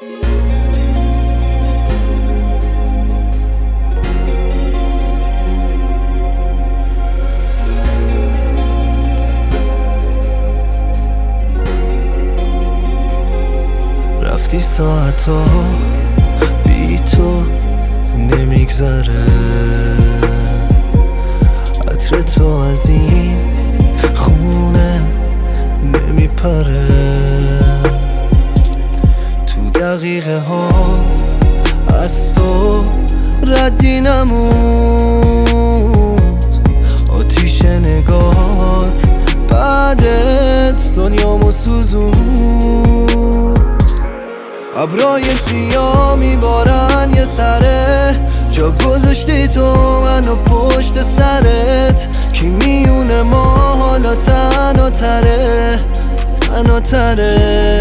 رفتی ساعتا بی تو نمیگذره، عطر تو از این خونه نمیپره. تو دقیقه ها از تو ردی نموند، آتیش نگات بعدت دنیامو سوزون. ابرای سیاه میبارن یه سره، جا گذاشتی تو منو پشت سرت. کی میونه ما حالا تنها تره، تنها تره.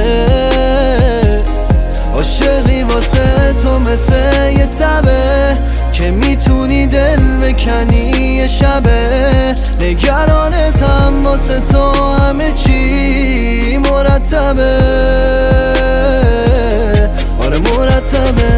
عاشقی واسه تو مثل یه تبه که میتونی دل بکنی یه شبه. نگرانتم واسه تو همه چی مرتبه، آره مرتبه.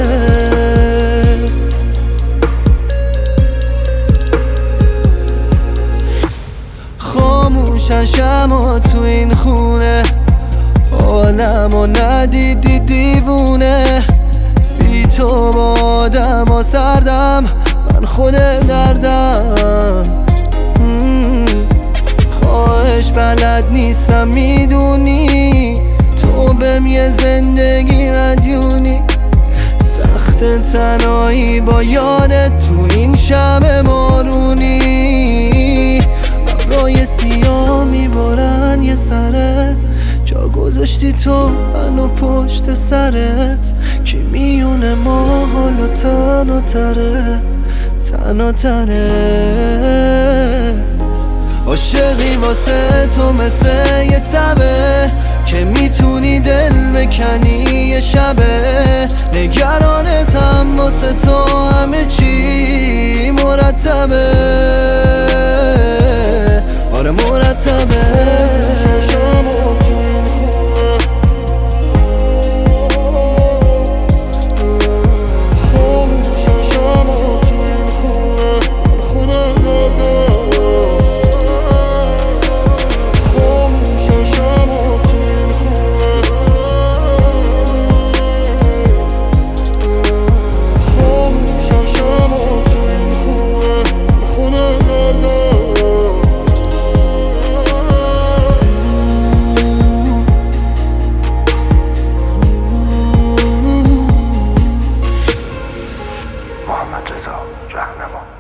خاموشن شما تو این خونه، عالمو ندیدی دیوونه. بی تو با آدم ها سردم، من خود دردم. خواهش بلد نیستم میدونی، تو بهم یه زندگی مدیونی. سخت تنهایی با یادت تو این شب بارونی. ابرای سیاه میبارن یه سره، جا گذاشتی تو منو پشت سرت. کی میونه ما حالا تنها تره، تنها تره. عاشقی واسه تو مثل یه تبه که میتونی دل بکنی یه شبه. نگرانتم واسه تو همه چی مرتبه، آره مرتبه. محمد رضا رهنما.